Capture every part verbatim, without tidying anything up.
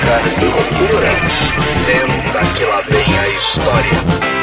época de loucura. Senta que lá vem a história.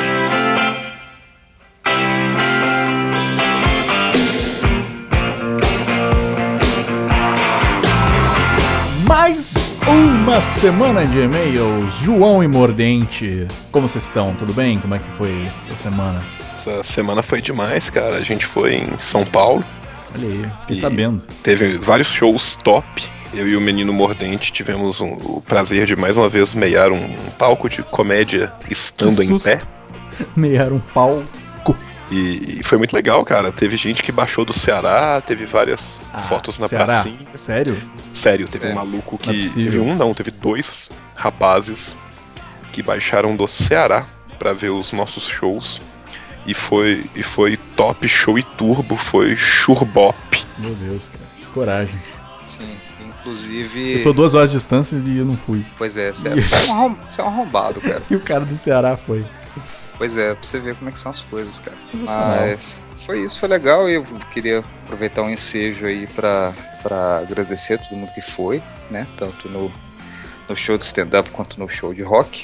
Mais uma semana de e-mails, João e Mordente. Como vocês estão? Tudo bem? Como é que foi a semana? Essa semana foi demais, cara. A gente foi em São Paulo. Olha aí, fiquei sabendo. Teve vários shows top. Eu e o Menino Mordente tivemos um, o prazer de mais uma vez meiar um, um palco de comédia estando em pé. Meiar um palco. E, e foi muito legal, cara. Teve gente que baixou do Ceará, teve várias ah, fotos na Ceará? pracinha. Sério? Sério, teve Sério? um maluco que... Não é possível. Teve um não, teve dois rapazes que baixaram do Ceará pra ver os nossos shows. E foi, e foi top show e turbo, foi churbop. Meu Deus, cara, que coragem. Sim, inclusive... Eu tô duas horas de distância e eu não fui. Pois é, você é, você é um arrom- você é um arrombado, cara. E o cara do Ceará foi. Pois é, pra você ver como é que são as coisas, cara. Sensacional. Mas foi isso, foi legal. E eu queria aproveitar um ensejo aí pra, pra agradecer a todo mundo que foi, né? Tanto no, no show de stand-up quanto no show de rock.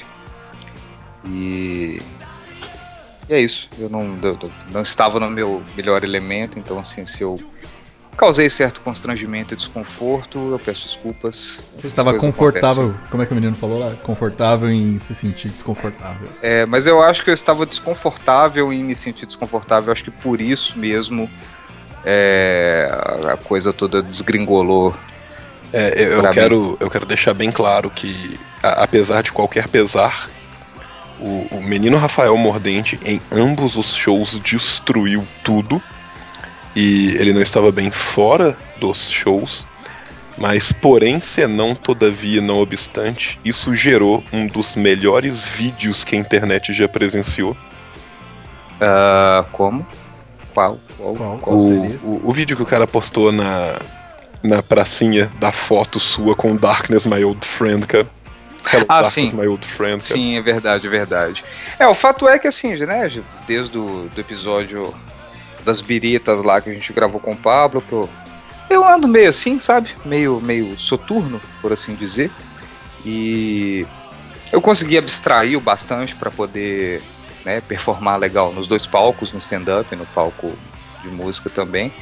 E... E é isso. Eu não, eu não estava no meu melhor elemento, então assim, se eu causei certo constrangimento e desconforto, eu peço desculpas. Você estava confortável, acontecem. Como é que o menino falou lá? Confortável em se sentir desconfortável. É, mas eu acho que eu estava desconfortável em me sentir desconfortável. Eu acho que por isso mesmo é, a coisa toda desgringolou. É, eu, eu, quero, eu quero deixar bem claro que, a, apesar de qualquer pesar, o, o menino Rafael Mordente, em ambos os shows, destruiu tudo. E ele não estava bem fora dos shows, mas porém, senão, todavia, não obstante, isso gerou um dos melhores vídeos que a internet já presenciou. Uh, como? Qual? Qual, qual, qual o, seria? O, o vídeo que o cara postou na, na pracinha da foto sua com Darkness, My Old Friend, cara. Hello, ah, Darkness, sim. My Old Friend, cara. Sim, é verdade, é verdade. É, o fato é que assim, né, desde o do episódio das biritas lá que a gente gravou com o Pablo, que eu, eu ando meio assim, sabe? Meio, meio soturno, por assim dizer. E eu consegui abstrair o bastante para poder, né, performar legal nos dois palcos, no stand-up e no palco de música também.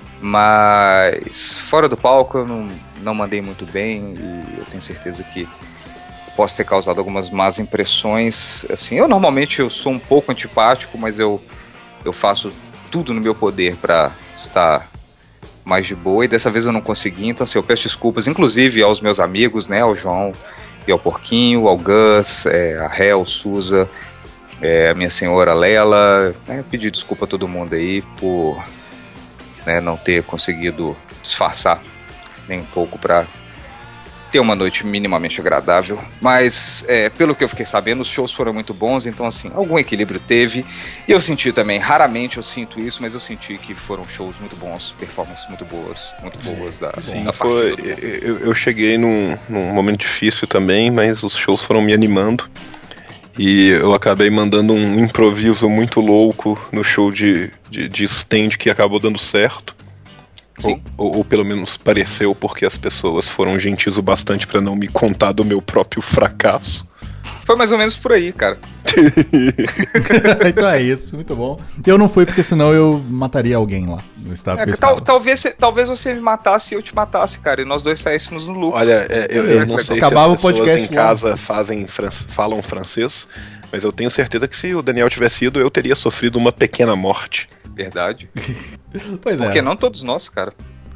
Mas fora do palco eu não, não mandei muito bem e eu tenho certeza que posso ter causado algumas más impressões. Assim, eu normalmente eu sou um pouco antipático, mas eu, eu faço tudo no meu poder para estar mais de boa, e dessa vez eu não consegui, então assim, eu peço desculpas, inclusive aos meus amigos, né, ao João e ao Porquinho, ao Gus, é, a Hel, Suza, é, a minha senhora Lela, né, pedir desculpa a todo mundo aí por, né, não ter conseguido disfarçar nem um pouco para ter uma noite minimamente agradável, mas é, pelo que eu fiquei sabendo, os shows foram muito bons, então assim, algum equilíbrio teve, e eu senti também, raramente eu sinto isso, mas eu senti que foram shows muito bons, performances muito boas, muito boas da, Sim, da foi, eu, eu cheguei num, num momento difícil também, mas os shows foram me animando, e eu acabei mandando um improviso muito louco no show de, de, de stand que acabou dando certo. Ou, ou, ou pelo menos pareceu, porque as pessoas foram gentis o bastante pra não me contar do meu próprio fracasso. Foi mais ou menos por aí, cara. Então é isso, muito bom. Eu não fui porque senão eu mataria alguém lá no estado é, que eu tal, estava. talvez, talvez você me matasse e eu te matasse, cara, e nós dois saíssemos no lucro. Olha, é, eu, eu não sei Acabava se as pessoas o podcast em casa fazem, falam francês, mas eu tenho certeza que se o Daniel tivesse ido, eu teria sofrido uma pequena morte. Verdade. Pois é. Porque não todos nós, cara.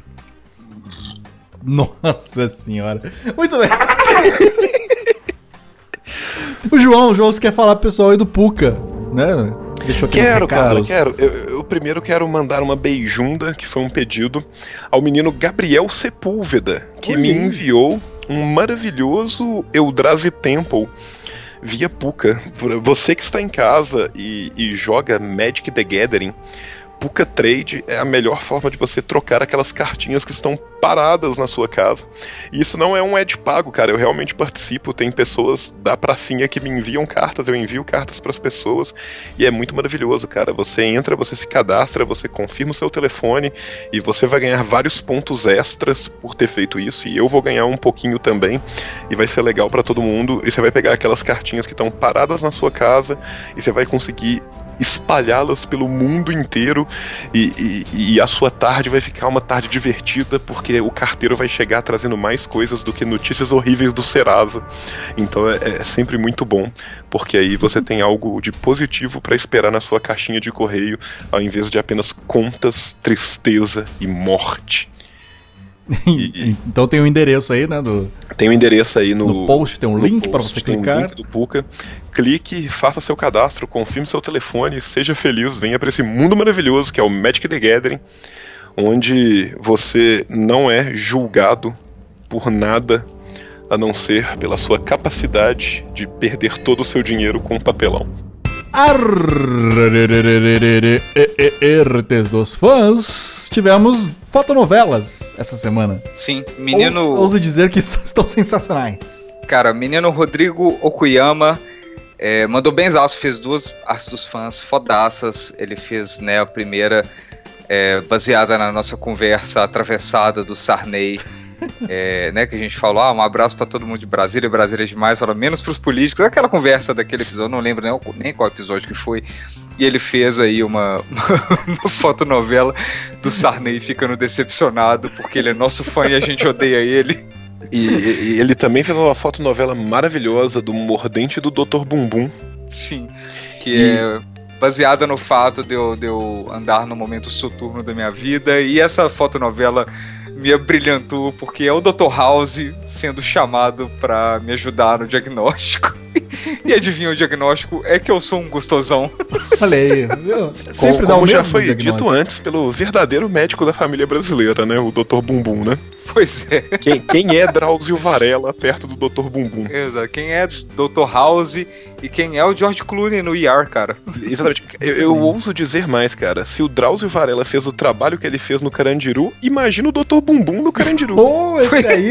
Nossa senhora. Muito bem. O João, o João, você quer falar pro pessoal aí do Puca, né? Deixou aqui Quero, cara, quero. Eu, eu primeiro quero mandar uma beijunda, que foi um pedido, ao menino Gabriel Sepúlveda, que Oi. me enviou um maravilhoso Eldrazi Temple via Puca. Você que está em casa e, e joga Magic the Gathering, Puca Trade é a melhor forma de você trocar aquelas cartinhas que estão paradas na sua casa. E isso não é um ad pago, cara, eu realmente participo, tem pessoas da pracinha que me enviam cartas, eu envio cartas pras pessoas, e é muito maravilhoso, cara. Você entra, você se cadastra, você confirma o seu telefone, e você vai ganhar vários pontos extras por ter feito isso, e eu vou ganhar um pouquinho também, e vai ser legal pra todo mundo, e você vai pegar aquelas cartinhas que estão paradas na sua casa, e você vai conseguir espalhá-las pelo mundo inteiro, e, e, e a sua tarde vai ficar uma tarde divertida, porque o carteiro vai chegar trazendo mais coisas do que notícias horríveis do Serasa. Então é, é sempre muito bom, porque aí você tem algo de positivo para esperar na sua caixinha de correio, ao invés de apenas contas, tristeza e morte. E, então tem um endereço aí, né? Do... Tem um endereço aí no, no post, tem um link para você clicar. Tem um link do Puka. Clique, faça seu cadastro, confirme seu telefone, seja feliz, venha para esse mundo maravilhoso que é o Magic the Gathering, onde você não é julgado por nada a não ser pela sua capacidade de perder todo o seu dinheiro com papelão. Artes dos fãs, tivemos fotonovelas essa semana. Sim, menino... Ou, ouso dizer que estão sensacionais. Cara, menino Rodrigo Okuyama é, mandou benzaço, fez duas artes dos fãs fodaças. Ele fez, né, a primeira é, baseada na nossa conversa atravessada do Sarney. É, né, que a gente falou, ah, um abraço pra todo mundo de Brasília, Brasília é demais, fala menos pros políticos, aquela conversa daquele episódio, não lembro nem, nem qual episódio que foi, e ele fez aí uma, uma fotonovela do Sarney ficando decepcionado, porque ele é nosso fã e a gente odeia ele. E, e ele também fez uma fotonovela maravilhosa do Mordente do doutor Bumbum. Sim, que e... é baseada no fato de eu, de eu andar no momento soturno da minha vida, e essa fotonovela me abrilhantou, porque é o doutor House sendo chamado pra me ajudar no diagnóstico. E adivinha, o diagnóstico é que eu sou um gostosão. Olha aí, viu? Sempre dá o mesmo já foi dito antes pelo verdadeiro médico da família brasileira, né? O doutor Bumbum, né? Pois é. Quem, quem é Drauzio Varela perto do doutor Bumbum? Exato. Quem é doutor House e quem é o George Clooney no E R, cara. Exatamente. Eu, eu ouso dizer mais, cara. Se o Drauzio Varela fez o trabalho que ele fez no Carandiru, imagina o doutor Bumbum no Carandiru. Oh, esse aí...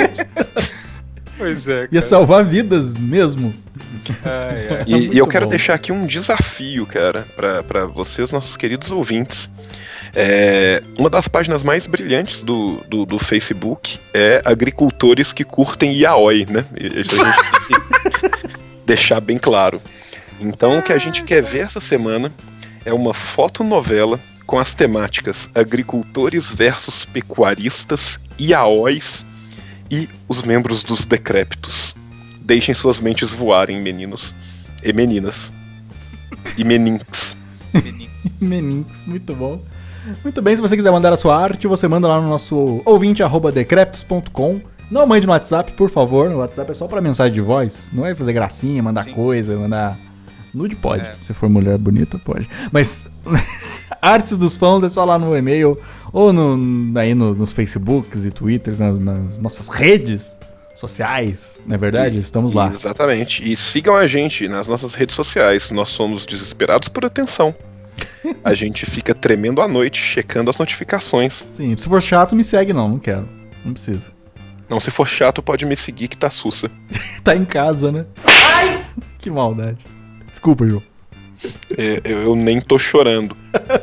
Pois é, cara. Ia salvar vidas mesmo. Ah, é. E, e eu quero bom. deixar aqui um desafio, cara, pra, pra vocês, nossos queridos ouvintes. É, uma das páginas mais brilhantes do, do, do Facebook é agricultores que curtem yaoi, né? Isso a gente tem que deixar bem claro. Então, o que a gente quer ver essa semana é uma fotonovela com as temáticas agricultores versus pecuaristas, yaois e os membros dos decrépitos. Deixem suas mentes voarem, meninos e meninas. E meninx. Meninx, muito bom. Muito bem, se você quiser mandar a sua arte, você manda lá no nosso ouvinte arroba decrépitos ponto com. Não mande no WhatsApp, por favor. No WhatsApp é só pra mensagem de voz. Não é fazer gracinha, mandar Sim. coisa, mandar... Nude pode. É. Se for mulher bonita, pode. Mas artes dos fãs é só lá no e-mail ou no, aí no, nos Facebooks e Twitters, nas, nas nossas redes sociais, não é verdade? E, Estamos lá. Exatamente. E sigam a gente nas nossas redes sociais. Nós somos desesperados por atenção. A gente fica tremendo à noite, checando as notificações. Sim, se for chato, me segue não, não quero. Não precisa. Não, se for chato, pode me seguir que tá sussa. Tá em casa, né? Ai! Que maldade. Desculpa, João. É, eu, eu nem tô chorando.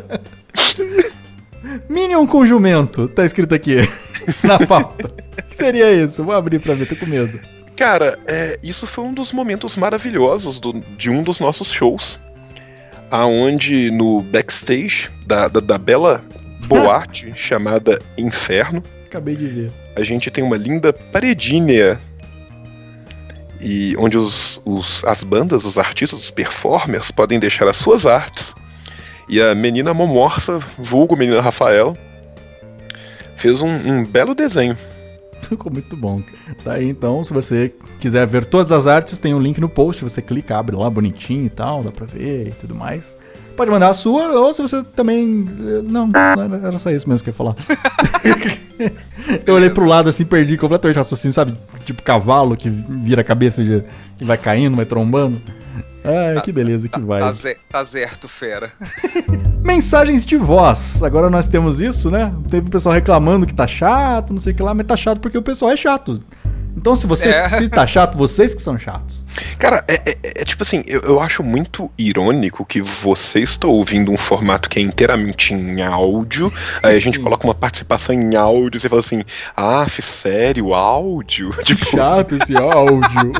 Minion com jumento, tá escrito aqui na pauta. O que seria isso? Vou abrir pra ver, tô com medo. Cara, é, isso foi um dos momentos maravilhosos do, de um dos nossos shows. Aonde no backstage da, da, da bela boate chamada Inferno. Acabei de ver. A gente tem uma linda paredinha. E onde os, os, as bandas, os artistas, os performers podem deixar as suas artes. E a menina Momorça, vulgo menina Rafael, fez um, um belo desenho. Ficou muito bom. Tá aí então, se você quiser ver todas as artes, tem um link no post, você clica, abre lá bonitinho e tal, dá pra ver e tudo mais. Pode mandar a sua, ou se você também... Não, era só isso mesmo que eu ia falar. Eu olhei pro lado assim, perdi completamente o raciocínio, sabe? Tipo cavalo que vira a cabeça e vai caindo, vai trombando. Ai, que beleza, que vai. Tá, tá certo, fera. Mensagens de voz. Agora nós temos isso, né? Teve o pessoal reclamando que tá chato, não sei o que lá, mas tá chato porque o pessoal é chato. Então se você é. se tá chato, vocês que são chatos. Cara, é, é, é tipo assim, eu, eu acho muito irônico que você está ouvindo um formato que é inteiramente em áudio, aí a gente Sim. coloca uma participação em áudio e você fala assim, ah, sério, áudio? Tipo... chato esse áudio.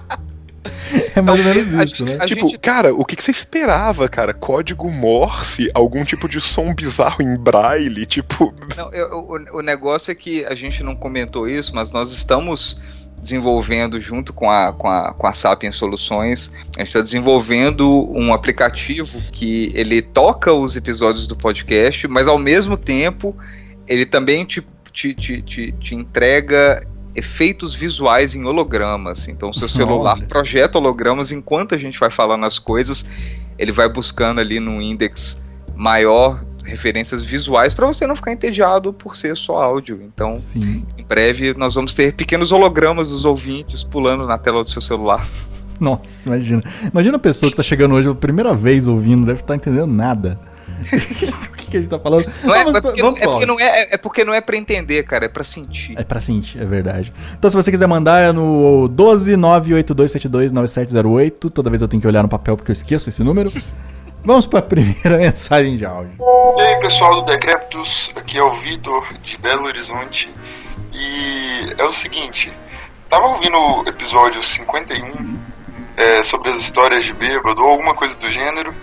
É mais ou menos isso, né? Tipo, gente... cara, o que, que você esperava, cara? Código Morse? Algum tipo de som bizarro em braille? Tipo... Não, eu, o, o negócio é que a gente não comentou isso, mas nós estamos desenvolvendo junto com a, com a, com a Sapiens Soluções, a gente está desenvolvendo um aplicativo que ele toca os episódios do podcast, mas ao mesmo tempo ele também te, te, te, te, te entrega efeitos visuais em hologramas. Então o seu celular Nossa. projeta hologramas enquanto a gente vai falando as coisas, ele vai buscando ali no index maior referências visuais para você não ficar entediado por ser só áudio. Então, Sim. em breve nós vamos ter pequenos hologramas dos ouvintes pulando na tela do seu celular. Nossa, imagina. Imagina a pessoa que tá chegando hoje a primeira vez ouvindo, deve estar entendendo nada. O que, que a gente tá falando? Não é, vamos, é, porque, não, é, porque não é, é porque não é pra entender, cara, é pra sentir. É pra sentir, é verdade. Então se você quiser mandar é no doze nove oito dois sete dois nove sete zero oito. Toda vez eu tenho que olhar no papel porque eu esqueço esse número. Vamos para a primeira mensagem de áudio. E aí, pessoal do Decréptos, aqui é o Vitor, de Belo Horizonte. E é o seguinte, tava ouvindo o episódio cinquenta e um é, sobre as histórias de bêbado ou alguma coisa do gênero,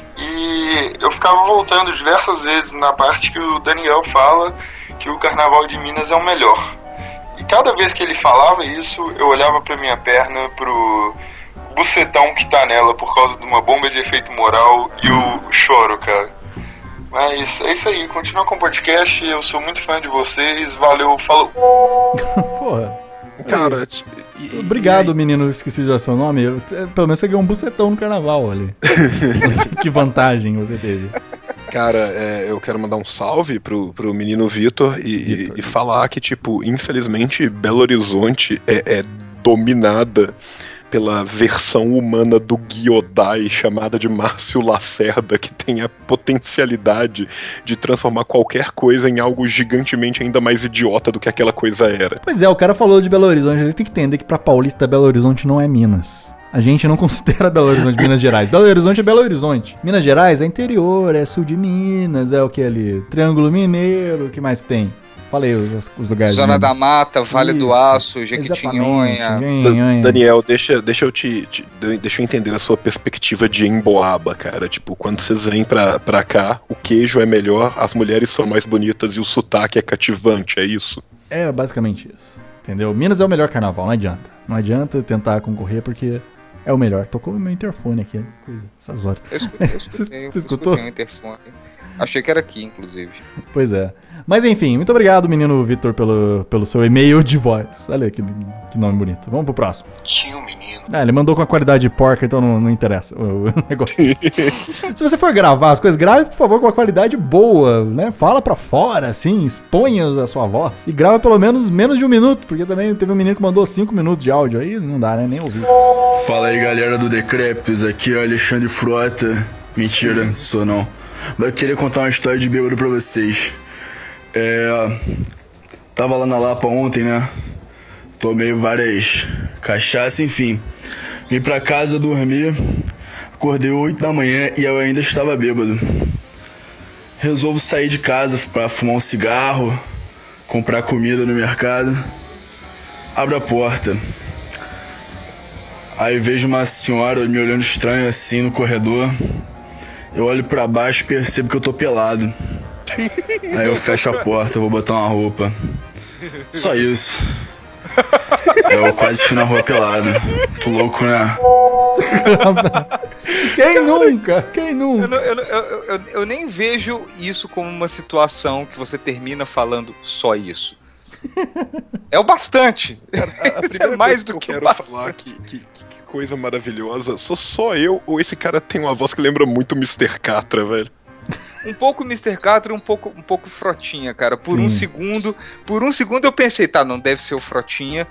e eu ficava voltando diversas vezes na parte que o Daniel fala que o Carnaval de Minas é o melhor. E cada vez que ele falava isso, eu olhava pra minha perna, pro bucetão que tá nela por causa de uma bomba de efeito moral e o choro, cara. Mas é isso aí, continua com o podcast, eu sou muito fã de vocês, valeu, falou. Porra. Cara, e, obrigado, e menino, esqueci de seu nome. Eu, pelo menos você ganhou um bucetão no carnaval ali. Que vantagem você teve. Cara, é, eu quero mandar um salve pro, pro menino Vitor e, Vitor, e, e falar que, tipo, infelizmente, Belo Horizonte é, é dominada pela versão humana do Gyodai, chamada de Márcio Lacerda, que tem a potencialidade de transformar qualquer coisa em algo gigantemente ainda mais idiota do que aquela coisa era. Pois é, o cara falou de Belo Horizonte, a gente tem que entender que pra paulista Belo Horizonte não é Minas. A gente não considera Belo Horizonte Minas Gerais. Belo Horizonte é Belo Horizonte. Minas Gerais é interior, é sul de Minas, é o que ali? Triângulo Mineiro, o que mais que tem? Falei os, os lugares. Zona da Mata, Vale Isso, do Aço, Jequitinhonha. Daniel, deixa, deixa, eu te, te, deixa eu entender a sua perspectiva de Emboaba, cara. Tipo, quando vocês vêm pra, pra cá, o queijo é melhor, as mulheres são mais bonitas e o sotaque é cativante, é isso? É basicamente isso. Entendeu? Minas é o melhor carnaval, não adianta. Não adianta tentar concorrer porque é o melhor. Tocou o meu interfone aqui, coisa, essas horas. Eu escutei, eu escutei, Você escutou? Eu interfone. Achei que era aqui, inclusive. Pois é. Mas enfim, muito obrigado, menino Vitor, pelo, pelo seu e-mail de voz. Olha que, que nome bonito. Vamos pro próximo. Tinha um menino. Ah, ele mandou com a qualidade de porca, então não, não interessa o, o negócio. Se você for gravar as coisas, grave, por favor, com a qualidade boa, né? Fala pra fora, assim, exponha a sua voz. E grava pelo menos menos de um minuto, porque também teve um menino que mandou cinco minutos de áudio. Aí não dá, né? Nem ouvir. Fala aí, galera do Decréptos. Aqui é o Alexandre Frota. Mentira, sou não. Mas eu queria contar uma história de bêbado pra vocês. É, tava lá na Lapa ontem, né? Tomei várias cachaças, enfim. Vim pra casa dormir. Acordei oito da manhã e eu ainda estava bêbado. Resolvo sair de casa pra fumar um cigarro, comprar comida no mercado. Abro a porta. Aí vejo uma senhora me olhando estranho assim no corredor. Eu olho pra baixo e percebo que eu tô pelado. Aí eu fecho a porta, vou botar uma roupa. Só isso. Eu quase fui na rua pelado. Que louco, né? Quem nunca? Quem nunca? Eu, eu, eu, eu, eu nem vejo isso como uma situação que você termina falando só isso. É o bastante. Isso é mais do que eu quero falar que, que, que coisa maravilhosa. Sou só eu ou esse cara tem uma voz que lembra muito mister Catra, velho? Um pouco mister Catra e um pouco, um pouco Frotinha, cara. Por Sim. um segundo, por um segundo eu pensei, tá, não deve ser o Frotinha,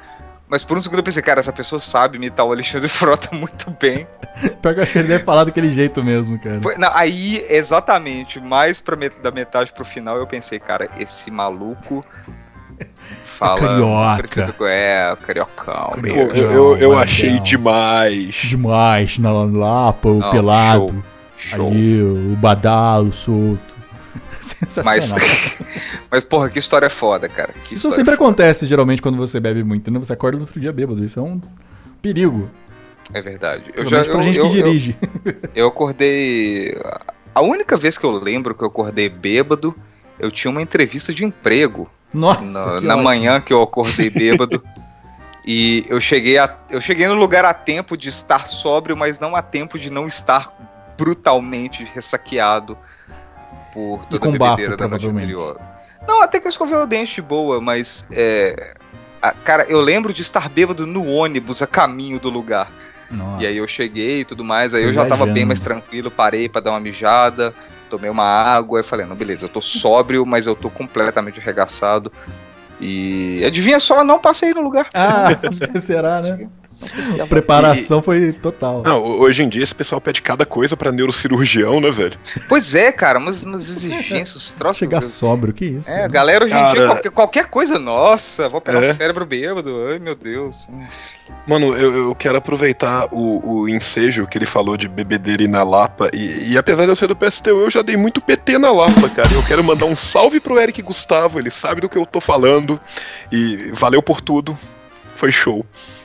Mas por um segundo eu pensei, cara, essa pessoa sabe imitar o Alexandre Frota muito bem. Pior que eu achei que ele deve falar daquele jeito mesmo, cara. Foi, não, aí, exatamente, mais pra met- da metade pro final, eu pensei, cara, esse maluco fala... carioca. parecido com- É, cariocão. Pô, Carioca. eu, eu, eu Legal. achei demais. Demais, na Lapa, o Não, pelado, show, show. ali, o badalo solto. Sensacional. Mas, mas, porra, que história foda, cara. Que Isso história sempre foda. acontece, geralmente, quando você bebe muito, né? Você acorda no outro dia bêbado. Isso é um perigo. É verdade. Eu Principalmente já, pra eu, gente eu, que dirige. Eu, eu acordei... A única vez que eu lembro que eu acordei bêbado, eu tinha uma entrevista de emprego. Nossa, na, que na ótimo. manhã que eu acordei bêbado. E eu cheguei, a, eu cheguei no lugar a tempo de estar sóbrio, mas não a tempo de não estar brutalmente ressaqueado por toda com a bafo, bebedeira da noite provavelmente. anterior. Não, até que eu escovei o dente de boa, mas é, a- cara, eu lembro de estar bêbado no ônibus a caminho do lugar. Nossa. E aí eu cheguei e tudo mais, aí Tô eu já tava viajando. bem mais tranquilo, parei pra dar uma mijada, tomei uma água e falei, não, beleza, eu tô sóbrio, mas eu tô completamente arregaçado. E adivinha só, não passei no lugar. Ah, será, né? Não consegui A preparação foi total. Não, hoje em dia esse pessoal pede cada coisa pra neurocirurgião, né, velho? Pois é, cara, umas, umas exigências, os troços. Chegar sóbrio, que isso? É, a galera hoje em Cara- dia, qualquer, qualquer coisa, nossa, vou operar É. o cérebro bêbado, ai meu Deus. Mano, eu, eu quero aproveitar o, o ensejo que ele falou de bebedeira e na Lapa. E, e apesar de eu ser do P S T U, eu já dei muito P T na Lapa, cara. E eu quero mandar um salve pro Eric Gustavo, ele sabe do que eu tô falando. E valeu por tudo. Foi show.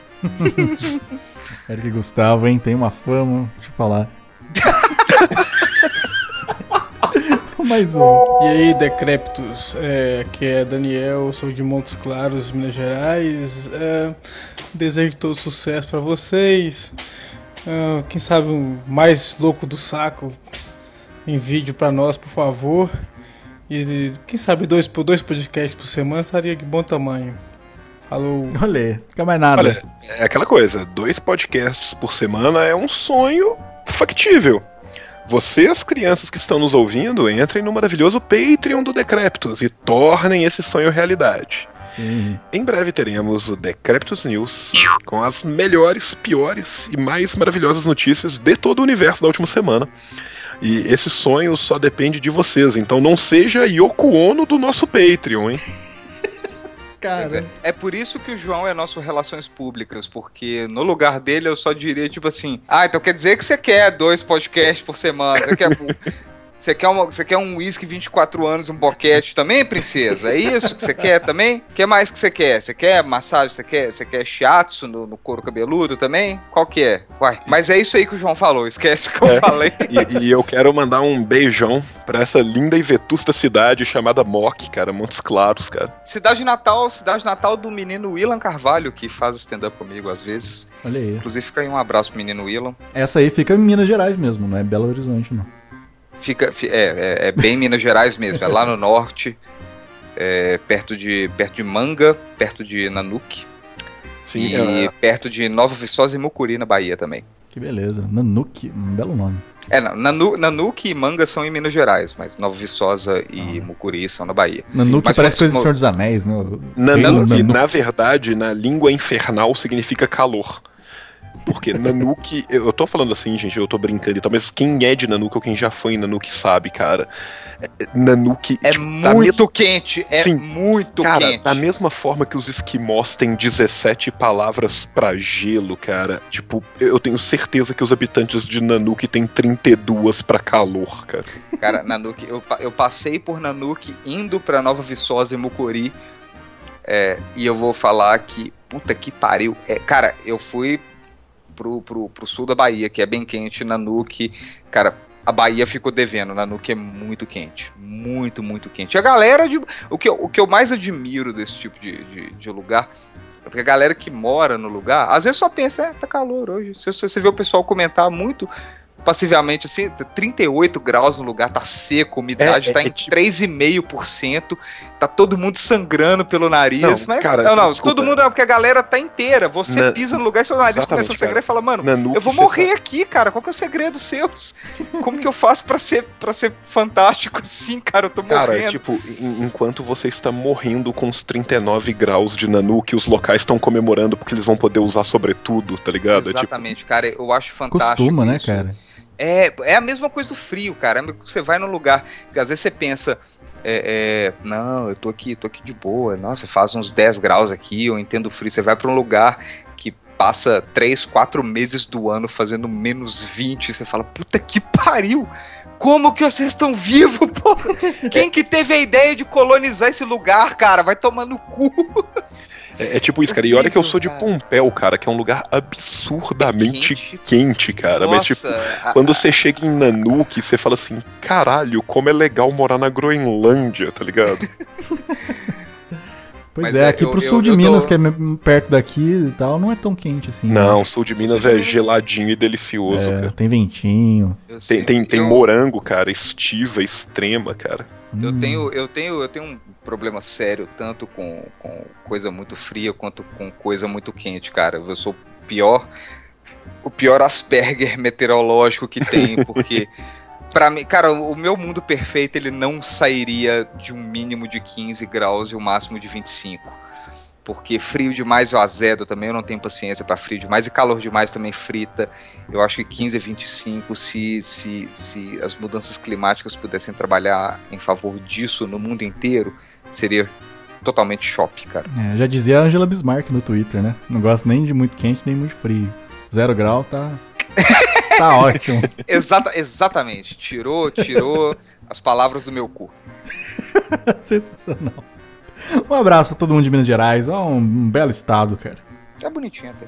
Eric Gustavo, hein? Tem uma fama, deixa eu falar. Mais um. E aí, decrépitos, é, aqui é Daniel, sou de Montes Claros, Minas Gerais. É, desejo todo sucesso pra vocês. É, quem sabe um mais louco do saco em vídeo pra nós, por favor. E quem sabe dois, dois podcasts por semana estaria de bom tamanho. Falou. Olha, fica mais nada. Olha, é aquela coisa, dois podcasts por semana é um sonho factível. Vocês, crianças que estão nos ouvindo, entrem no maravilhoso Patreon do Decréptos e tornem esse sonho realidade. Sim. Em breve teremos o Decréptos News, com as melhores, piores e mais maravilhosas notícias de todo o universo da última semana. E esse sonho só depende de vocês, então não seja Yoko Ono do nosso Patreon, hein? Pois é. É por isso que o João é nosso Relações Públicas, porque no lugar dele eu só diria, tipo assim, ah, então quer dizer que você quer dois podcasts por semana, você quer... Você quer, uma, você quer um whisky vinte e quatro anos, um boquete também, princesa? É isso que você quer também? O que mais que você quer? Você quer massagem? Você quer, você quer shiatsu no, no couro cabeludo também? Qual que é? Uai, mas é isso aí que o João falou, esquece o que eu É. falei. E, e eu quero mandar um beijão pra essa linda e vetusta cidade chamada Mock, cara, Montes Claros, cara. Cidade Natal, cidade natal do menino Willan Carvalho, que faz stand-up comigo às vezes. Olha aí. Inclusive fica aí um abraço pro menino Willan. Essa aí fica em Minas Gerais mesmo, não é Belo Horizonte, não. Fica, fi- é, é, é bem Minas Gerais mesmo, é lá no norte, é, perto, de, perto de Manga, perto de Nanuque, Sim, e é, perto de Nova Viçosa e Mucuri, na Bahia também. Que beleza. Nanuque, um belo nome. É, não, Nanu, Nanuque e Manga são em Minas Gerais, mas Nova Viçosa e Mucuri são na Bahia. Nanuque mas parece quando- coisa do Senhor dos Anéis, né? O Nanuque, reino na verdade, na língua infernal, significa calor. Porque Nanuque, eu tô falando assim, gente, eu tô brincando e tal, mas quem é de Nanuque ou quem já foi em Nanuque sabe, cara. É- Nanuque É tipo, da muito mes- quente, é Sim. muito Cara, quente. da mesma forma que os esquimós têm dezessete palavras pra gelo, cara, tipo, eu tenho certeza que os habitantes de Nanuque têm trinta e duas pra calor, cara. Cara, Nanuque, eu, pa- eu passei por Nanuque indo pra Nova Viçosa e Mucuri, é, e eu vou falar que, puta que pariu. É, cara, eu fui pro, pro, pro sul da Bahia, que é bem quente, Nanuque, cara, a Bahia ficou devendo, Nanuque é muito quente, muito, muito quente. A galera, de, o, que eu, o que eu mais admiro desse tipo de, de, de lugar, é porque a galera que mora no lugar, às vezes só pensa, é, tá calor hoje, você, você vê o pessoal comentar muito passivamente, assim, trinta e oito graus no lugar, tá seco, a umidade É, é, tá é em tipo- três vírgula cinco por cento, tá todo mundo sangrando pelo nariz. Não, mas cara, não, não, desculpa. todo mundo não, porque a galera tá inteira. Você Na- pisa no lugar e seu nariz Exatamente, começa a sangrar cara. e fala, mano, Nanuque, eu vou você morrer tá- aqui, cara. Qual que é o segredo seu? Como que eu faço pra ser, pra ser fantástico assim, cara? Eu tô Cara, morrendo. tipo, en- enquanto você está morrendo com os trinta e nove graus de Nanuque, os locais estão comemorando porque eles vão poder usar sobretudo, tá ligado? É tipo, Exatamente, cara. Eu acho fantástico. Costuma, né, isso. cara? É, é a mesma coisa do frio, cara. Você vai num lugar que às vezes você pensa, é, é, não, eu tô aqui, tô aqui de boa. Nossa, faz uns dez graus aqui, eu entendo o frio. Você vai pra um lugar que passa três, quatro meses do ano fazendo menos vinte. Você fala, puta que pariu! Como que vocês estão vivos, pô? Quem que teve a ideia de colonizar esse lugar, cara? Vai tomar no cu. é, é tipo isso, cara. E olha que eu sou de Cara. Pompéu, cara, que é um lugar absurdamente Quente. quente, cara. Mas, tipo, Nossa, a- quando você chega em Nanuque, você fala assim, caralho, como é legal morar na Groenlândia, tá ligado? Pois Mas é, é, aqui eu- pro eu- sul de eu Minas, tô- que é me- perto daqui e tal, não é tão quente assim. Não, né? o sul de Minas é geladinho e delicioso, É, cara. tem ventinho. eu Tem, sei, tem, tem eu- morango, cara, estiva, extrema, cara. Eu Hum. tenho, eu tenho, eu tenho um problema sério tanto com, com coisa muito fria quanto com coisa muito quente, cara. Eu sou o pior, o pior Asperger meteorológico que tem, porque pra mim, cara, o meu mundo perfeito ele não sairia de um mínimo de quinze graus e o máximo de vinte e cinco. Porque frio demais eu azedo também, eu não tenho paciência pra frio demais, e calor demais também frita. Eu acho que quinze a vinte e cinco, se, se, se as mudanças climáticas pudessem trabalhar em favor disso no mundo inteiro, seria totalmente choque, cara. É, já dizia a Angela Bismarck no Twitter, né? Não gosto nem de muito quente, nem muito frio. Zero graus tá. Tá ótimo. Exata, exatamente. Tirou, tirou as palavras do meu cu. Sensacional. Um abraço pra todo mundo de Minas Gerais. Ó, um, um belo estado, cara. É bonitinho até.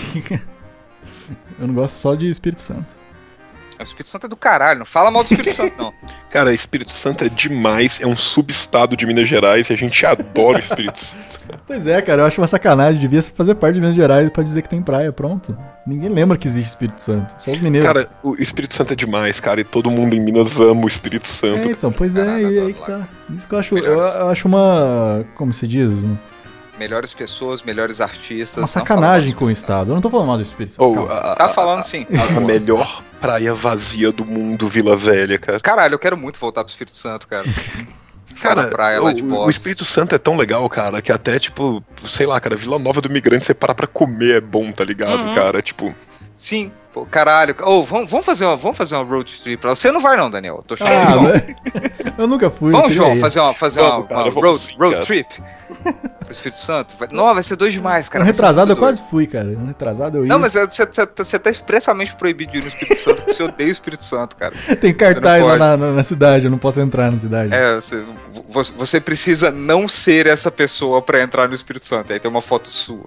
Eu não gosto só de Espírito Santo. O Espírito Santo é do caralho, não fala mal do Espírito Santo, não. Cara, Espírito Santo é demais, é um subestado de Minas Gerais e a gente adora o Espírito Santo. Pois é, cara, eu acho uma sacanagem. Devia fazer parte de Minas Gerais pra dizer que tem praia, pronto. Ninguém lembra que existe Espírito Santo. Só os mineiros. Cara, o Espírito Santo é demais, cara, e todo mundo em Minas ama o Espírito É, Santo. então, pois é, Caralho, e aí adoro que lá. tá. Isso que eu acho, eu, Melhores. eu acho uma, como se diz, uma Melhores pessoas, melhores artistas. uma não sacanagem fala com o mal do Espírito estado. Eu não tô falando mal do Espírito Santo. Ou, calma. a, Santo. Tá falando sim. a melhor praia vazia do mundo, Vila Velha, cara. Caralho, eu quero muito voltar pro Espírito Santo, cara. Cara, na praia lá de o, o Bosques. Espírito Santo é tão legal, cara, que até, tipo, sei lá, cara, Vila Nova do Imigrante, você parar pra comer é bom, tá ligado, Uhum. cara? Tipo, Sim, pô, caralho. Ô, vamos, vamos, fazer uma, vamos fazer uma road trip pra você. Não vai não, Daniel. Eu tô chamando Ah, o João. né? Eu nunca fui. eu Vamos, queria João, ir. fazer uma, fazer Vamos, uma, cara, uma vamos road, sim, road cara. trip pro Espírito Santo. Vai- Não, vai ser dois demais, cara. Ano vai ser retrasado eu muito doido. quase fui, cara. Ano retrasado eu ia. Não, mas você, você, você tá expressamente proibido de ir no Espírito Santo porque você odeia o Espírito Santo, cara. Tem cartaz você lá não na, na- na cidade, eu não posso entrar na cidade. É, você, você- você precisa não ser essa pessoa pra entrar no Espírito Santo. Aí tem uma foto sua.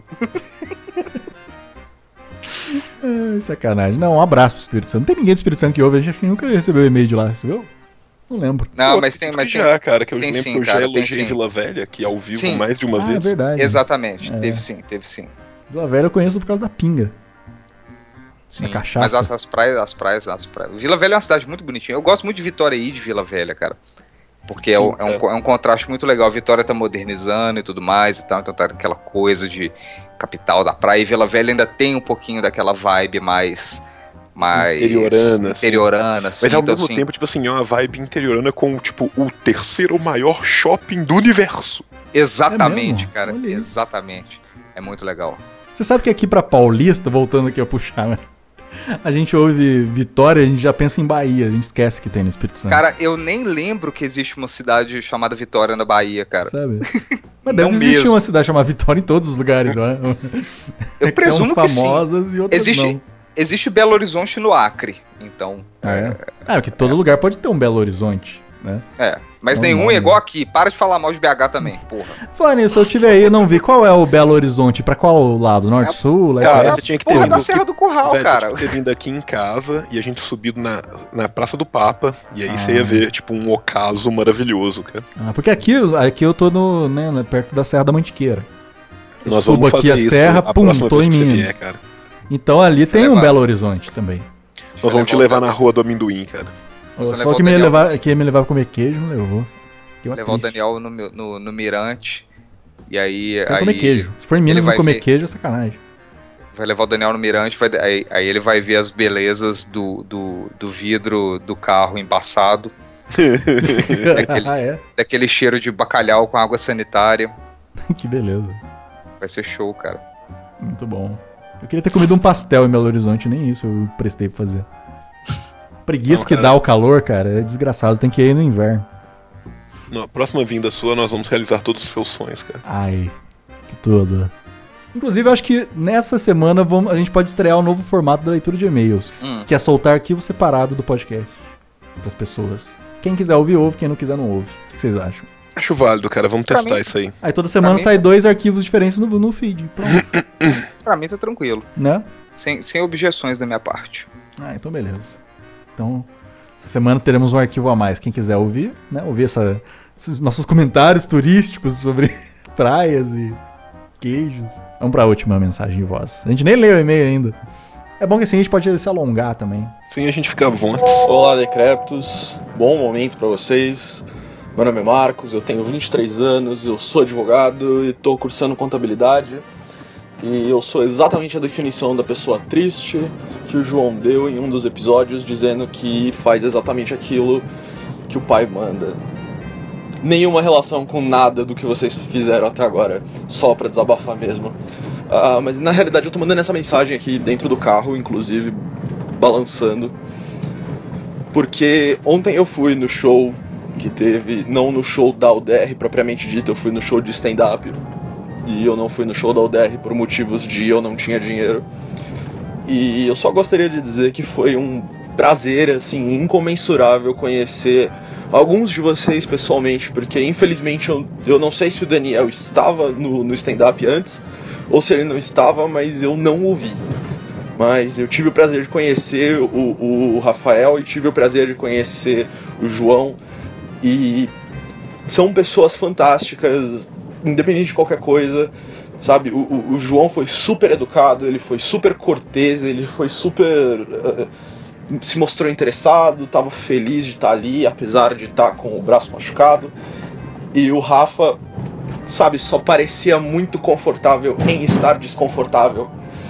É, sacanagem. Não, um abraço pro Espírito Santo. Não tem ninguém do Espírito Santo que ouve, a gente acho que nunca recebeu e-mail de lá, você viu? Não lembro. Não, pô, mas tem, mas tem. já, cara, que eu tem lembro sim, que eu já cara, tem elogiei sim. Vila Velha, que ao vivo Sim. mais de uma Ah, é vez. verdade. Exatamente, É. teve sim, teve sim. Vila Velha eu conheço por causa da pinga. Sim, Da cachaça. mas as, as praias, as praias, as praias. Vila Velha é uma cidade muito bonitinha. Eu gosto muito de Vitória e de Vila Velha, cara. Porque é, Sim, um, é, um, cara. é um contraste muito legal. Vitória tá modernizando e tudo mais e tal, então tá aquela coisa de capital da praia. E Vila Velha ainda tem um pouquinho daquela vibe mais. mais Interiorana, assim. Interiorana, assim. Mas ao então, mesmo assim, tempo, tipo assim, é uma vibe interiorana com, tipo, o terceiro maior shopping do universo. Exatamente, É mesmo? cara. Olha isso. Exatamente. É muito legal. Você sabe que aqui pra Paulista, voltando aqui a puxar, né? A gente ouve Vitória, a gente já pensa em Bahia, a gente esquece que tem no Espírito Santo. Cara, eu nem lembro que existe uma cidade chamada Vitória na Bahia, cara. Sabe? Mas deve Não existir mesmo. uma cidade chamada Vitória em todos os lugares, né? Eu presumo Tem que sim. famosas e outras Existe, não. existe Belo Horizonte no Acre, então. Ah, é? Ah, porque todo lugar pode ter um Belo Horizonte, né? É, mas Não, nenhum não, é né? igual aqui. Para de falar mal de B H também, porra. Falar nisso, eu estive aí e não vi. Qual é o Belo Horizonte? Pra qual lado? Norte, Sul, leste, Cara, oeste? você tinha que ter Porra vindo da aqui- Serra do Curral, Velho, cara. você tinha que ter vindo aqui em casa e a gente subido na, na Praça do Papa. E aí Ah. você ia ver, tipo, um ocaso maravilhoso, cara. Ah, porque aqui, aqui eu tô no, né, perto da Serra da Mantiqueira. Eu Nós subo vamos aqui fazer a isso serra, a pum, próxima tô vez em que você Minas. vier, cara. Então ali tem um levar. Belo Horizonte também. Nós vamos te levar na Rua do Amendoim, cara. Você Você levou falou que, me o ia Daniel. levar, que ia me levar pra comer queijo, não levou. levar triste. o Daniel no, no, no mirante. E aí. Vai aí comer queijo. Se for em Minas, ele não vai comer ver- queijo é sacanagem. Vai levar o Daniel no mirante, vai- aí, aí ele vai ver as belezas do, do, do vidro do carro embaçado, daquele, Ah, é? daquele cheiro de bacalhau com água sanitária. Que beleza. Vai ser show, cara. Muito bom. Eu queria ter comido um pastel em Belo Horizonte, nem isso eu prestei pra fazer. Preguiça Não, que cara. dá o calor, cara, é desgraçado. Tem que ir no inverno. Na próxima vinda sua, nós vamos realizar todos os seus sonhos, cara. Ai, que tudo. Inclusive, eu acho que nessa semana vamos, a gente pode estrear o novo formato da leitura de e-mails, Hum. que é soltar arquivo separado do podcast pras pessoas. Quem quiser ouvir, ouve. Quem não quiser, não ouve. O que vocês acham? Acho válido, cara. Vamos Pra testar mim- isso aí. Aí toda semana mim- sai dois arquivos diferentes no, no feed. Pronto, Pra mim tá tranquilo. né? Sem, sem objeções da minha parte. Ah, então beleza. Então, essa semana teremos um arquivo a mais. Quem quiser ouvir, né? Ouvir essa, esses nossos comentários turísticos sobre praias e queijos. Vamos pra última mensagem de voz. A gente nem leu o e-mail ainda. É bom que assim a gente pode se alongar também. Sim, a gente fica à vontade. Olá, Decréptos. Bom momento pra vocês. Meu nome é Marcos, eu tenho vinte e três anos, eu sou advogado e tô cursando contabilidade. E eu sou exatamente a definição da pessoa triste que o João deu em um dos episódios, dizendo que faz exatamente aquilo que o pai manda. Nenhuma relação com nada do que vocês fizeram até agora, só pra desabafar mesmo. Ah, mas na realidade eu tô mandando essa mensagem aqui dentro do carro, inclusive, balançando. Porque ontem eu fui no show que teve, não no show da U D R propriamente dito, eu fui no show de stand-up. E eu não fui no show da U D R por motivos de eu não tinha dinheiro. E eu só gostaria de dizer que foi um prazer, assim, incomensurável conhecer alguns de vocês pessoalmente, porque infelizmente eu, eu não sei se o Daniel estava no, no stand-up antes, ou se ele não estava, mas eu não o vi. Mas eu tive o prazer de conhecer o, o Rafael e tive o prazer de conhecer o João. E são pessoas fantásticas, independente de qualquer coisa, sabe? O, o, o João foi super educado, ele foi super cortês, ele foi super... Uh, se mostrou interessado, estava feliz de estar ali, apesar de estar com o braço machucado. E o Rafa, sabe, só parecia muito confortável em estar desconfortável.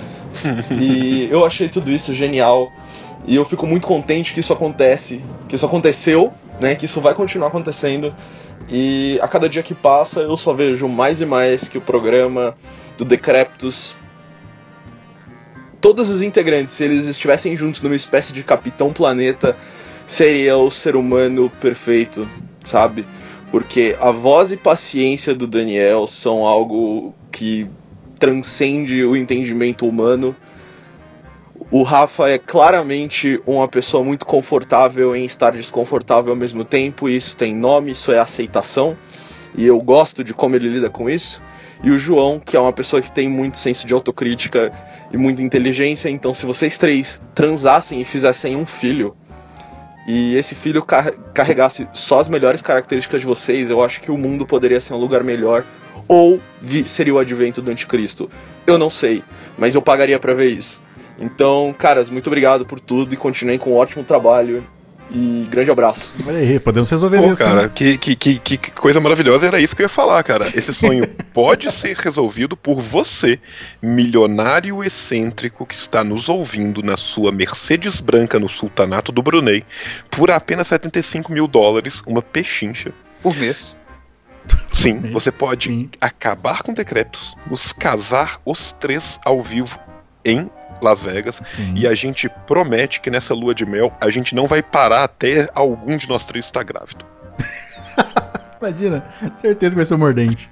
E eu achei tudo isso genial. E eu fico muito contente que isso acontece, que isso aconteceu, né, que isso vai continuar acontecendo. E a cada dia que passa eu só vejo mais e mais que o programa do Decréptos, todos os integrantes, se eles estivessem juntos numa espécie de Capitão Planeta, seria o ser humano perfeito, sabe? Porque a voz e paciência do Daniel são algo que transcende o entendimento humano. O Rafa é claramente uma pessoa muito confortável em estar desconfortável ao mesmo tempo, e isso tem nome, isso é aceitação, e eu gosto de como ele lida com isso. E o João, que é uma pessoa que tem muito senso de autocrítica e muita inteligência, então se vocês três transassem e fizessem um filho, e esse filho car- carregasse só as melhores características de vocês, eu acho que o mundo poderia ser um lugar melhor, ou vi- seria o advento do anticristo. Eu não sei, mas eu pagaria pra ver isso. Então, caras, muito obrigado por tudo e continuem com um ótimo trabalho. E grande abraço. Olha aí, podemos resolver Pô, isso. cara, né? que, que, que, que coisa maravilhosa, era isso que eu ia falar, cara. Esse sonho pode ser resolvido por você, milionário excêntrico que está nos ouvindo na sua Mercedes branca no sultanato do Brunei, por apenas setenta e cinco mil dólares, uma pechincha. Por mês. Sim, você pode Sim. acabar com Decréptos, nos casar os três ao vivo em Las Vegas, Sim. e a gente promete que nessa lua de mel a gente não vai parar até algum de nós três estar grávido. Imagina, certeza que vai ser o mordente.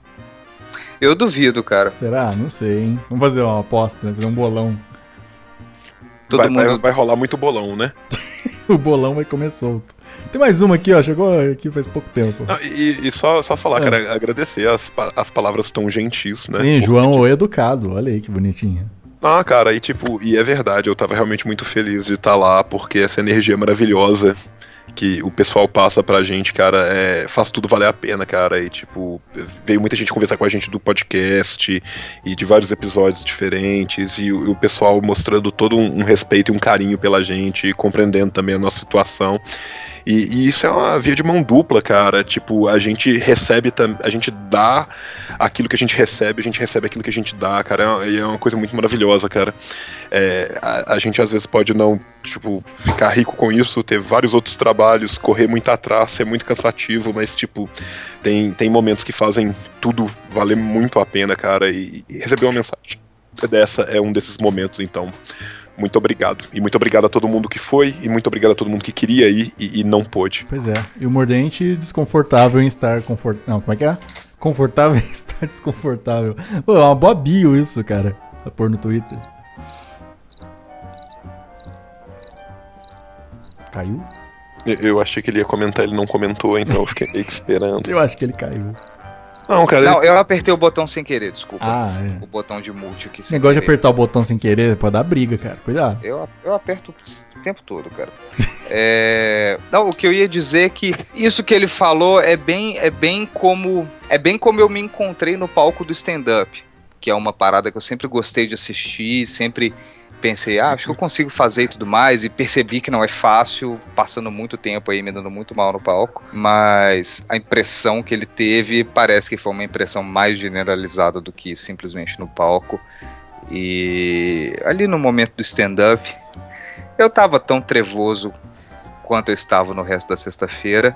Eu duvido, cara. Será? Não sei, hein? Vamos fazer uma aposta, né? Fazer um bolão. Todo vai, mundo. vai, vai rolar muito bolão, né? O bolão vai comer solto. Tem mais uma aqui, ó. Chegou aqui faz pouco tempo. Ah, e, e só, só falar, É. cara, agradecer as, pa- as palavras tão gentis, né? Sim, Porque, João tipo, o educado. Olha aí que bonitinho. Ah, cara, e tipo, e é verdade, eu tava realmente muito feliz de estar lá, porque essa energia maravilhosa que o pessoal passa pra gente, cara, é, faz tudo valer a pena, cara, e tipo, veio muita gente conversar com a gente do podcast e de vários episódios diferentes, e o, e o pessoal mostrando todo um, um respeito e um carinho pela gente, e compreendendo também a nossa situação. E, e isso é uma via de mão dupla, cara. Tipo, a gente recebe, a gente dá aquilo que a gente recebe, a gente recebe aquilo que a gente dá, cara. E é uma coisa muito maravilhosa, cara. É, a, a gente às vezes pode não, tipo, ficar rico com isso, ter vários outros trabalhos, correr muito atrás, ser muito cansativo, mas, tipo, tem, tem momentos que fazem tudo valer muito a pena, cara. E, e receber uma mensagem dessa é um desses momentos, então. Muito obrigado. E muito obrigado a todo mundo que foi, e muito obrigado a todo mundo que queria ir e, e não pôde. Pois é. E o Mordente desconfortável em estar confortável. Não, como é que é? Confortável em estar desconfortável. Pô, é uma boa bio isso, cara. Pra pôr no Twitter. Caiu? Eu, eu achei que ele ia comentar, ele não comentou, então eu fiquei meio que esperando. Eu acho que ele caiu. Não, cara. Não, ele... eu apertei o botão sem querer, desculpa. Ah, é. O botão de mute aqui Esse sem negócio de querer. apertar o botão sem querer pode dar briga, cara. Cuidado. Eu, eu aperto o tempo todo, cara. É... Não, o que eu ia dizer é que isso que ele falou é bem, é bem como é bem como eu me encontrei no palco do stand-up, que é uma parada que eu sempre gostei de assistir, sempre pensei, ah, acho que eu consigo fazer e tudo mais, e percebi que não é fácil, passando muito tempo aí, me dando muito mal no palco, mas a impressão que ele teve parece que foi uma impressão mais generalizada do que simplesmente no palco. E ali no momento do stand-up, eu tava tão trevoso quanto eu estava no resto da sexta-feira,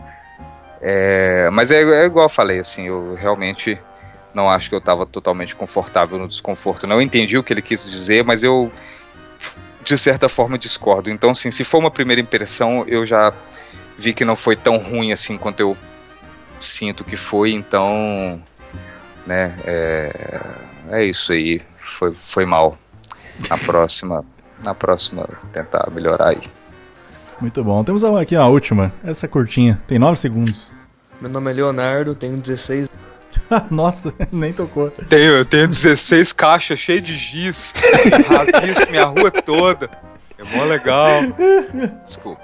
é, mas é, é igual eu falei, assim, eu realmente não acho que eu tava totalmente confortável no desconforto, não entendi o que ele quis dizer, mas eu de certa forma discordo. Então, assim, se for uma primeira impressão, eu já vi que não foi tão ruim assim quanto eu sinto que foi, então, né, é, é isso aí, foi, foi mal. Na próxima, na próxima, tentar melhorar aí. Muito bom. Temos aqui a última, essa é curtinha, tem nove segundos. Meu nome é Leonardo, tenho dezesseis. Nossa, nem tocou. Tenho, eu tenho dezesseis caixas cheias de giz, rabisco minha rua toda. É mó legal. Desculpa.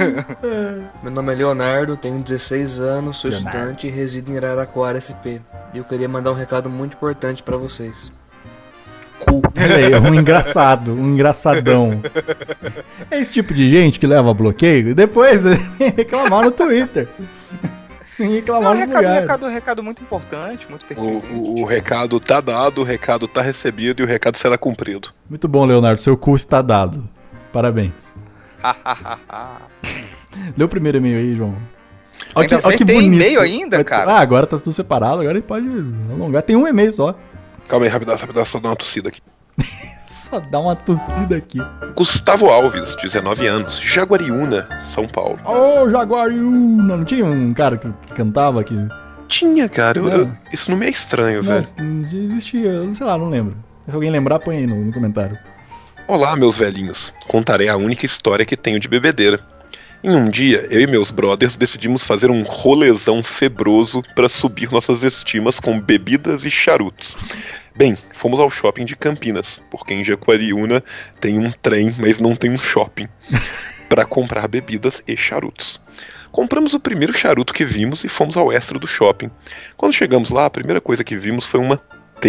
Meu nome é Leonardo, tenho dezesseis anos, sou Leonardo. estudante e resido em Araraquara, S P. E eu queria mandar um recado muito importante pra vocês. Cu. Olha aí, um engraçado, um engraçadão. É esse tipo de gente que leva bloqueio e depois vem reclamar no Twitter. Vem reclamar Não, nos recado, lugares. recado, recado muito importante, muito pertinente. O, o, o recado tá dado, o recado tá recebido e o recado será cumprido. Muito bom, Leonardo, seu cu está dado. Parabéns. Lê o primeiro e-mail aí, João. Olha Ainda vai ter e-mail ainda, cara? Ah, agora tá tudo separado, agora ele pode alongar. Tem um e-mail só. Calma aí, rapidão, rapidão, só dar uma tossida aqui. Só dá uma tossida aqui. Gustavo Alves, dezenove anos, Jaguariúna, São Paulo. Ô, oh, Jaguariúna! Não tinha um cara que, que cantava aqui? Tinha, cara, eu- Não. eu- isso não me é estranho, velho. Nossa, existia, sei lá, não lembro. Se alguém lembrar, põe aí no, no comentário. Olá, meus velhinhos. Contarei a única história que tenho de bebedeira. Em um dia, eu e meus brothers decidimos fazer um rolezão febroso para subir nossas estimas com bebidas e charutos. Bem, fomos ao shopping de Campinas, porque em Jaguariúna tem um trem, mas não tem um shopping, para comprar bebidas e charutos. Compramos o primeiro charuto que vimos e fomos ao extra do shopping. Quando chegamos lá, a primeira coisa que vimos foi uma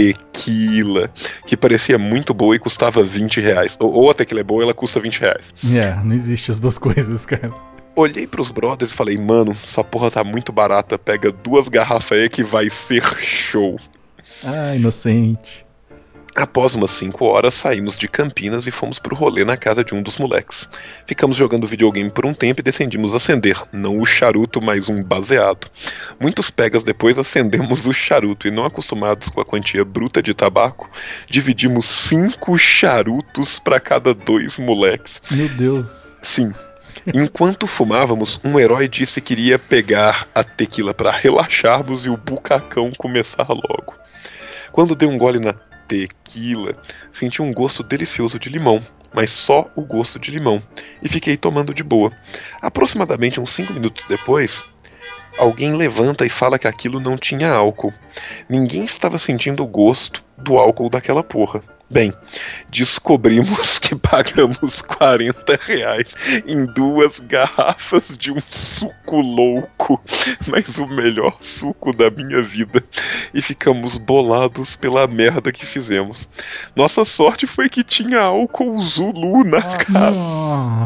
tequila, que parecia muito boa e custava vinte reais. Ou, ou a tequila é boa, ela custa vinte reais. É, não existe as duas coisas, cara. Olhei pros brothers e falei, mano, essa porra tá muito barata, pega duas garrafas aí que vai ser show. Ah, inocente. Após umas cinco horas, saímos de Campinas e fomos pro rolê na casa de um dos moleques. Ficamos jogando videogame por um tempo e decidimos acender, não o charuto, mas um baseado. Muitos pegas depois acendemos o charuto e, não acostumados com a quantia bruta de tabaco, dividimos cinco charutos para cada dois moleques. Meu Deus. Sim. Enquanto fumávamos, um herói disse que iria pegar a tequila para relaxarmos e o bucacão começar logo. Quando dei um gole na tequila, senti um gosto delicioso de limão, mas só o gosto de limão, e fiquei tomando de boa. Aproximadamente uns cinco minutos depois, alguém levanta e fala que aquilo não tinha álcool. Ninguém estava sentindo o gosto do álcool daquela porra. Bem, descobrimos que pagamos quarenta reais em duas garrafas de um suco louco, mas o melhor suco da minha vida, e ficamos bolados pela merda que fizemos. Nossa sorte foi que tinha álcool Zulu na casa. Nossa.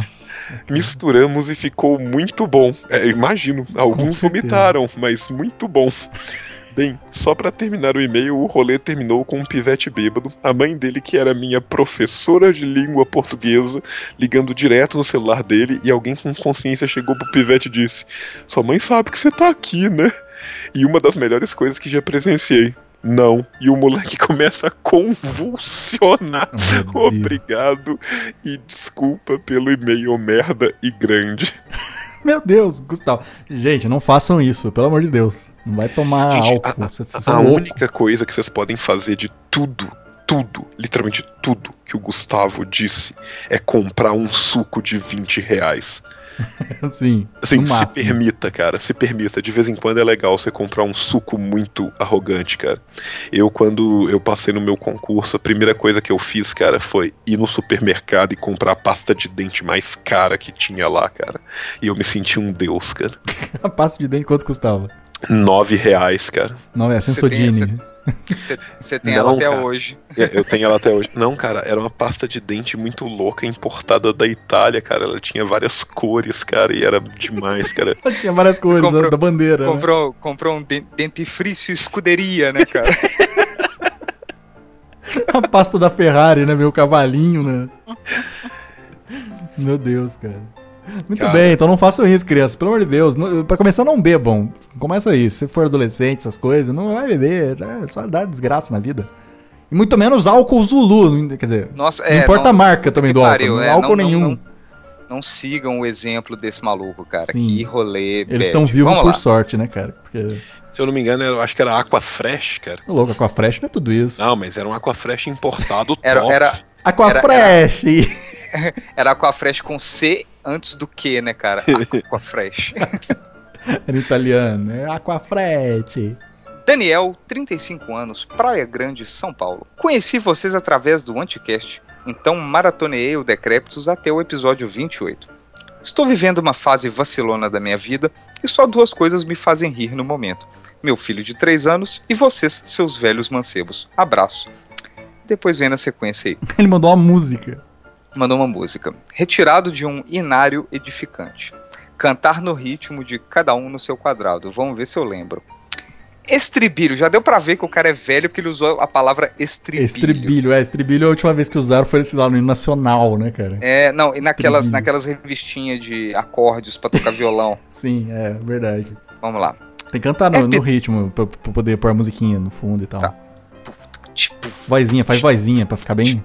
Misturamos e ficou muito bom. É, imagino, alguns vomitaram, mas muito bom. Bem, só pra terminar o e-mail, o rolê terminou com um pivete bêbado, a mãe dele, que era minha professora de língua portuguesa, ligando direto no celular dele, e alguém com consciência chegou pro pivete e disse: sua mãe sabe que você tá aqui, né? E uma das melhores coisas que já presenciei: não. E o moleque começa a convulsionar. Oh, obrigado e desculpa pelo e-mail merda e grande. Meu Deus, Gustavo. Gente, não façam isso, pelo amor de Deus. Não vai tomar Gente, álcool. A, Vocês a, são a loucos. única coisa que vocês podem fazer de tudo, tudo, literalmente tudo que o Gustavo disse é comprar um suco de vinte reais. Sim, assim, no se máximo. permita, cara, se permita. De vez em quando é legal você comprar um suco muito arrogante, cara. Eu, quando eu passei no meu concurso, a primeira coisa que eu fiz, cara, foi ir no supermercado e comprar a pasta de dente mais cara que tinha lá, cara. E eu me senti um deus, cara. A pasta de dente quanto custava? Nove reais, cara. Não, é Sensodine. Você tem Não, ela até cara. hoje. É, eu tenho ela até hoje. Não, cara, era uma pasta de dente muito louca, importada da Itália, cara. Ela tinha várias cores, cara, e era demais, cara. Tinha várias cores Comprou- da bandeira. Né? Comprou, comprou um den- dentifrício escuderia, né, cara? A pasta da Ferrari, né? Meu cavalinho, né? Meu Deus, cara. Muito Cara. bem, então não façam isso, crianças. Pelo amor de Deus. Não- Pra começar, não bebam. Começa aí. Se for adolescente, essas coisas, não vai beber. É só dar desgraça na vida. E muito menos álcool Zulu. Quer dizer, Nossa, não é, importa não- a marca também do que álcool. pariu, Não é é, álcool não- não- nenhum. não- Não sigam o exemplo desse maluco, cara. Sim. Que rolê. Eles bad. estão vivos Vamos por lá. sorte, né, cara? Porque, Se eu não me engano, eu acho que era Aquafresh, cara. ô, louco, Aquafresh não é tudo isso. Não, mas era um Aquafresh importado Era, top. era, Aquafresh! era Aquafresh com C antes do que, né, cara? Aquafresh. Era italiano. É Aquafresh. Daniel, trinta e cinco anos, Praia Grande, São Paulo. Conheci vocês através do Anticast, então maratoneei o Decrépitos até o episódio vinte e oito. Estou vivendo uma fase vacilona da minha vida e só duas coisas me fazem rir no momento. Meu filho de três anos e vocês, seus velhos mancebos. Abraço. Depois vem na sequência aí. Ele mandou uma música. Mandou uma música. Retirado de um inário edificante. Cantar no ritmo de cada um no seu quadrado. Vamos ver se eu lembro. Estribilho. Já deu pra ver que o cara é velho porque ele usou a palavra estribilho. Estribilho, é. Estribilho a última vez que usaram foi esse lá no hino nacional, né, cara? É, não, e naquelas, Estribilho. naquelas revistinhas de acordes pra tocar violão. Sim, é verdade. Vamos lá. Tem que cantar no, É, no Pe- ritmo pra, pra poder pôr a musiquinha no fundo e tal. Tá. Tipo, Vozinha, faz vozinha pra ficar bem.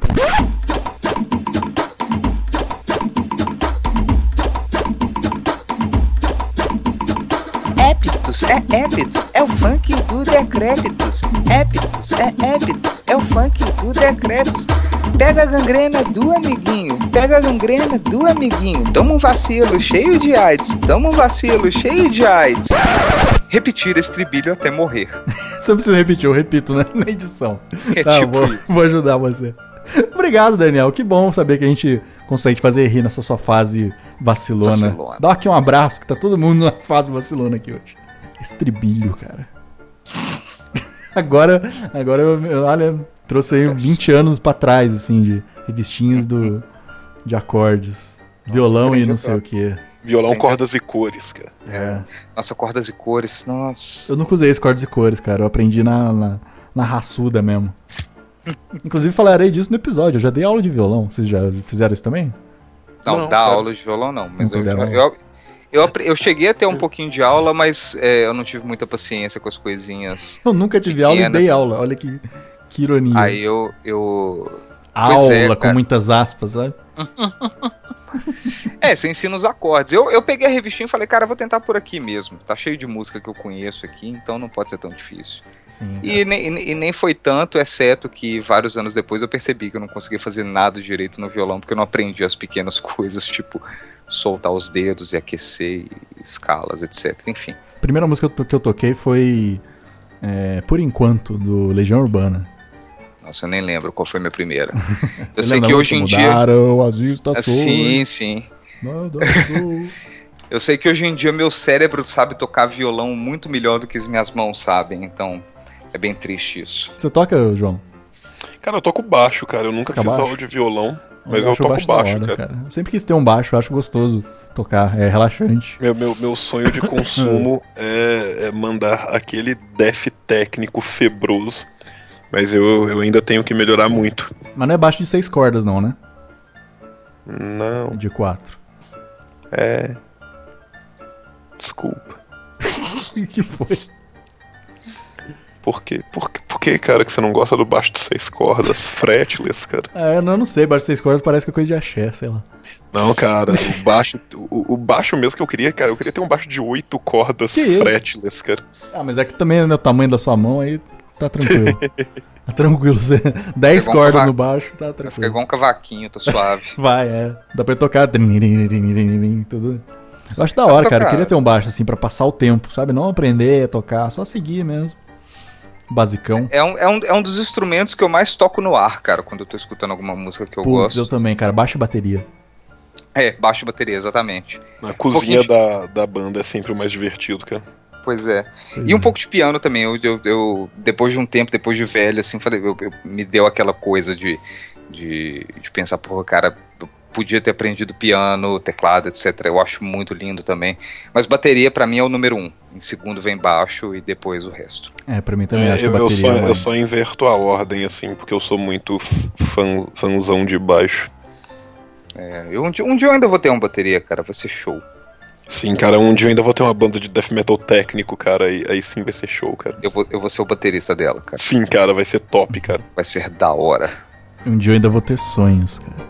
Épitos é épitos, é o funk do Decrépitos. Épitos é épitos, é o funk do Decrépitos. Pega a gangrena do amiguinho, pega a gangrena do amiguinho. Toma um vacilo cheio de AIDS, toma um vacilo cheio de AIDS. repetir estribilho até morrer. Você não precisa repetir, eu repito, né? Na edição. É Tá, tipo vou, isso. vou ajudar você. Obrigado, Daniel. Que bom saber que a gente consegue te fazer rir nessa sua fase vacilona. Vacilona. Dá aqui um abraço, que tá todo mundo na fase vacilona aqui hoje. Estribilho, cara. Agora, agora eu, eu, olha, trouxe aí vinte anos pra trás, assim, de revistinhas do, de acordes. Violão e aprendi não a sei o tocar. que. Violão, Tem- cordas e cores, cara. É. Nossa, cordas e cores, nossa. Eu nunca usei esse cordes e cores, cara. Eu aprendi na, na, na raçuda mesmo. Inclusive falarei disso no episódio. Eu já dei aula de violão. Vocês já fizeram isso também? Não, Não, dá cara. aula de violão não, mas Nunca eu, deram eu, eu, apre- eu cheguei a ter um pouquinho de aula, mas é, eu não tive muita paciência com as coisinhas. Eu nunca tive aula e Pequenas. dei aula. Olha que, que ironia. Aí eu, eu... aula Pois é, com cara. muitas aspas, sabe? É, você ensina os acordes. Eu, eu peguei a revistinha e falei, cara, eu vou tentar por aqui mesmo. Tá cheio de música que eu conheço aqui, então não pode ser tão difícil. Sim. E nem, e nem foi tanto, exceto que vários anos depois eu percebi que eu não conseguia fazer nada direito no violão, porque eu não aprendi as pequenas coisas, tipo soltar os dedos e aquecer, e escalas, etcétera. Enfim. A primeira música que eu to- que eu toquei foi é, Por Enquanto, do Legião Urbana. Nossa, eu nem lembro qual foi a minha primeira. Você Eu sei lembra que da hoje em música? dia. Mudaram as estações, Sim, sim. nada mudou. Eu sei que hoje em dia meu cérebro sabe tocar violão muito melhor do que as minhas mãos sabem, então é bem triste isso. Você toca, João? Cara, eu toco baixo, cara. Eu nunca Toca fiz baixo? aula de violão. Mas eu, eu toco baixo, baixo hora, cara. cara. Eu sempre quis ter um baixo, eu acho gostoso tocar, é relaxante. Meu, meu, meu sonho de consumo é, é mandar aquele def técnico febroso, mas eu, eu ainda tenho que melhorar muito. Mas não é baixo de seis cordas não, né? Não. É de quatro. É... Desculpa. O que foi? Por quê? Por, por que, cara, que você não gosta do baixo de seis cordas? Fretless, cara. É, eu não, não sei, baixo de seis cordas parece que é coisa de axé, sei lá. Não, cara, o baixo, o, o baixo mesmo que eu queria, cara, eu queria ter um baixo de oito cordas que fretless, isso? cara. Ah, mas é que também é o tamanho da sua mão, aí tá tranquilo. Tá tranquilo, você... dez cordas um no baixo, tá tranquilo. Fica igual um cavaquinho, tá suave. Vai, é. Dá pra tocar tudo. Eu acho da hora, cara, eu queria ter um baixo assim pra passar o tempo, sabe? Não aprender a tocar, só seguir mesmo. Basicão. É um, é, um, é um dos instrumentos que eu mais toco no ar, cara, quando eu tô escutando alguma música que eu Putz, gosto. Eu também, cara, baixo e bateria. É, baixo e bateria, exatamente. A cozinha um da, da banda é sempre o mais divertido, cara. Pois é. Pois e um é. pouco de piano também. Eu, eu, eu, depois de um tempo, depois de velho, assim, falei, eu, eu, me deu aquela coisa de, de, de pensar, porra, cara, eu podia ter aprendido piano, teclado, etcétera. Eu acho muito lindo também. Mas bateria, pra mim, é o número um. Em segundo vem baixo e depois o resto. É, pra mim também é, acho eu, que a bateria... Eu só, é eu só inverto a ordem, assim, porque eu sou muito fã, fãzão de baixo. É, eu, um, dia, um dia eu ainda vou ter uma bateria, cara, vai ser show. Sim, cara, um dia eu ainda vou ter uma banda de death metal técnico, cara, aí, aí sim vai ser show, cara. Eu vou, eu vou ser o baterista dela, cara. Sim, cara, vai ser top, cara. Vai ser da hora. Um dia eu ainda vou ter sonhos, cara.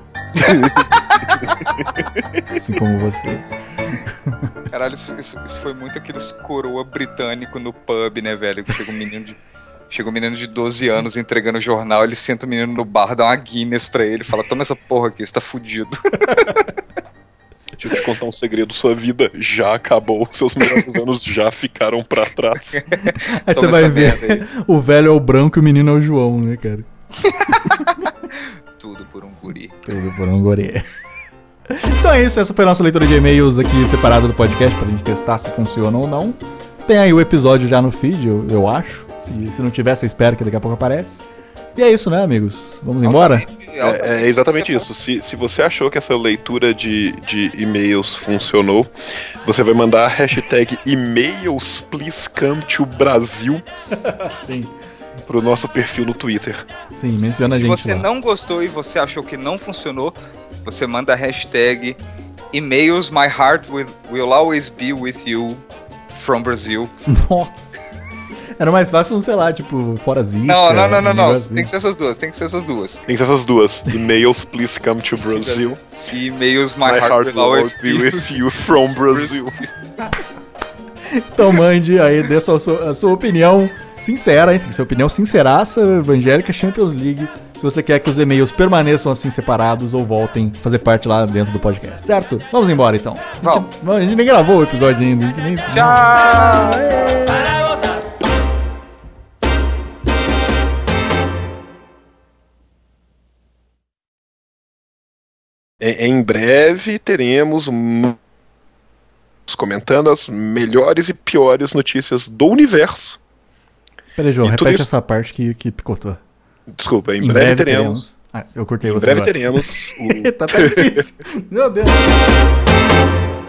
Assim como vocês. Caralho, isso, isso, isso foi muito aqueles coroa britânico no pub, né, velho? Chega um menino de... Chega um menino de doze anos entregando o jornal, ele senta o menino no bar, dá uma Guinness pra ele, fala, toma essa porra aqui, você tá fudido. Deixa eu te contar um segredo, sua vida já acabou, seus melhores anos já ficaram pra trás. Aí você vai ver, o velho é o branco e o menino é o João, né, cara? Tudo por um guri. Tudo por um guri. Então é isso, essa foi a nossa leitura de e-mails aqui separada do podcast, pra gente testar se funciona ou não. Tem aí o episódio já no feed, eu, eu acho. Se, se não tiver, você espera que daqui a pouco aparece. E é isso, né, amigos? Vamos embora? É, é exatamente isso. Se, se você achou que essa leitura de, de e-mails funcionou, você vai mandar a hashtag e-mails please come to Brasil. Sim. Pro nosso perfil no Twitter. Sim, menciona a gente. Se você lá. não gostou e você achou que não funcionou, você manda a hashtag e-mails my heart will, will always be with you from Brazil. Nossa. Era mais fácil, sei lá, tipo, fora zica. Não, não, não, não, não. Assim. Tem que ser essas duas, tem que ser essas duas. Tem que ser essas duas. E-mails, please come to Brazil. E-mails, my, my heart, heart will always be with you from Brazil. Então mande aí, dê a sua, a sua opinião sincera, hein? Tem que ser opinião sinceraça, evangélica Champions League. Se você quer que os e-mails permaneçam assim separados ou voltem a fazer parte lá dentro do podcast. Certo? Vamos embora então. Vamos. A gente, a gente nem gravou o episódio ainda. A gente nem... Tchau! Em breve teremos um... comentando as melhores e piores notícias do universo. Peraí, João, repete isso... essa parte que, que picotou. Desculpa, em, em breve, breve teremos... teremos... Ah, eu cortei em você breve agora. teremos... O... tá difícil. Meu Deus.